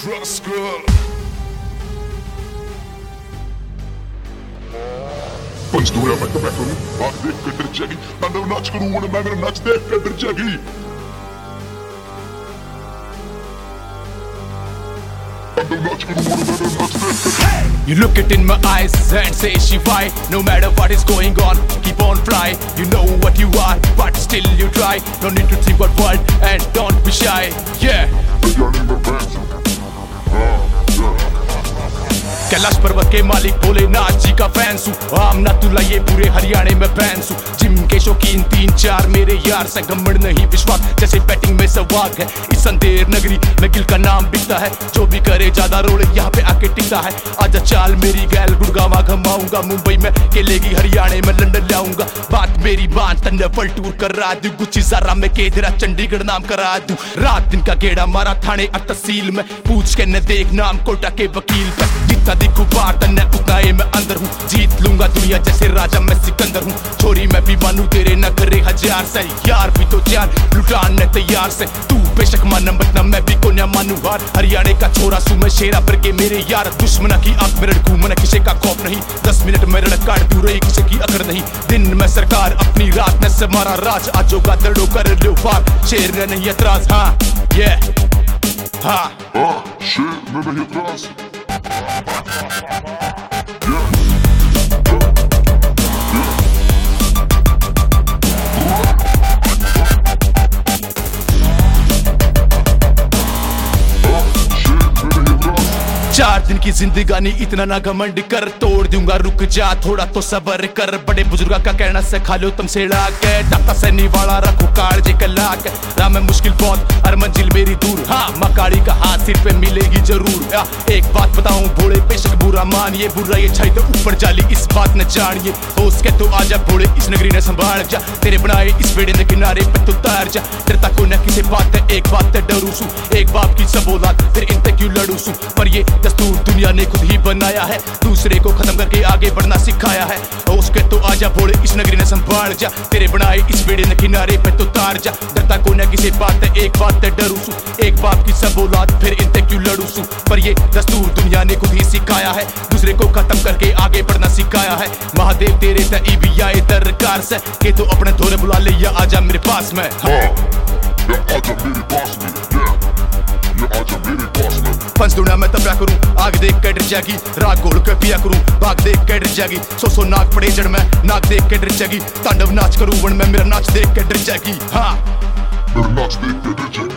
पंच दूरिया मैं तो मैं करूं आँख देख कर डर जाएगी तांडव नाच करूं वो मैं मेरा नाच देख कर डर जाएगी You look it in my eyes and say she why. No matter what is going on, keep on fly. You know what you are, but still you try. No need to think about world and don't be shy. Yeah. Kailash पर्वत के मालिक भोलेनाथ जी का fans हूँ। आमनातुल्ला ये पूरे हरियाणे में fans हूँ। Gym के शौकीन 3-4 मेरे यार से घमंड नहीं विश्वास जैसे बैटिंग में सवाग है। इस अंधेर नगरी में गिल का नाम बिकता है। जो भी करे ज्यादा रोड़े यहाँ पे आके टिकता है। आजा चाल मेरी गैल गुड़गावा घमाऊंगा। मुंबई में केलेगी हरियाणे में लंदन लाऊंगा। बात मेरी बात तन्ने वर्ल्ड टूर करा दूं। गुच्ची ज़ारा में केदरा चंडीगढ़ नाम करा दूं। रात दिन का गेड़ा मारा थाने और तहसील में। पूछ के न देख नाम कोटा के वकील पे। जितना दिखू बार तन्ने उतना ही मैं अंदर हूँ। जीत लूंगा दुनिया जैसे राजा मैं सिकंदर हूँ। छोरी मैं भी मानू तेरे न करे हजार से। यार भी तो जान लुटाने तैयार से। तू बेशक मानम बट ना मैं भी को न मानू हार। हरियाणे का छोरा सू मैं शेरा पर के मेरे यार। दुश्मना की आंख में रड़कू मन किसी का खौफ नहीं। 10 मिनट में रड़ काट दूर रही किसी की अकड़ नहीं। दिन में सरकार अपनी रात में से मारा राज। आज होगा दड़ो कर लो पार। शेर ने नहीं एतराज हाँ ये हाँ शेर ने नहीं एतराज 4 दिन की जिंदगानी इतना ना घमंड कर। तोड़ दूंगा रुक जा थोड़ा तो सबर कर। बड़े बुजुर्गा का कहना से खा लो तुम सेड़ा के। डाका से निवाला रखो कालजे कला के। राह में मुश्किल बहुत हर मंजिल मेरी दूर। हाँ मकाड़ी का हाथ सिर पे मिलेगी जरूर। एक बात बताऊं भोले बेशक बुरा मानिए। बुरा ये छाई तो ऊपर जाली इस बात न जानिए। हो उसके तो आजा भोले इस नगरी ने संभाल जा। तेरे बनाए इस बेड़े ने किनारे पे तो तैर जा। डरता को न किसी बात है एक बात है डरू सू। एक बाप की सब औलाद फिर इन तक क्यों लड़ू सू। पर ये दस्तूर दुनिया ने खुद ही बनाया है। दूसरे को खत्म करके आगे बढ़ना सिखाया है। उसके तो आजा भोले इस नगरी ने संभाल जा। तेरे बनाए इस बेड़े ने किनारे पे तो तार जा। डरता को न किसी बात है एक बात है डरू सू। एक बाप की सब औलाद फिर इन तक क्यों लड़ू सू। पर ये दस्तूर दुनिया ने खुद ही सिखाया है। दूसरे को खत्म करके आगे बढ़ना सिखाया है। महादेव तेरे तई भी आए दरकार से के तो अपने धोरे बुला ले या आजा मेरे पास में। पंच दूना मैं तब करूं आग देख के डर जाएगी। राग घोल के पिया करूं भाग देख के डर जाएगी। 100 नाक पड़े जड़ में नाक देख के डर जाएगी। तांडव नाच करूं वन में मेरा नाच देख के डर जाएगी। हाँ मेरा नाच देख के डर जाएगी।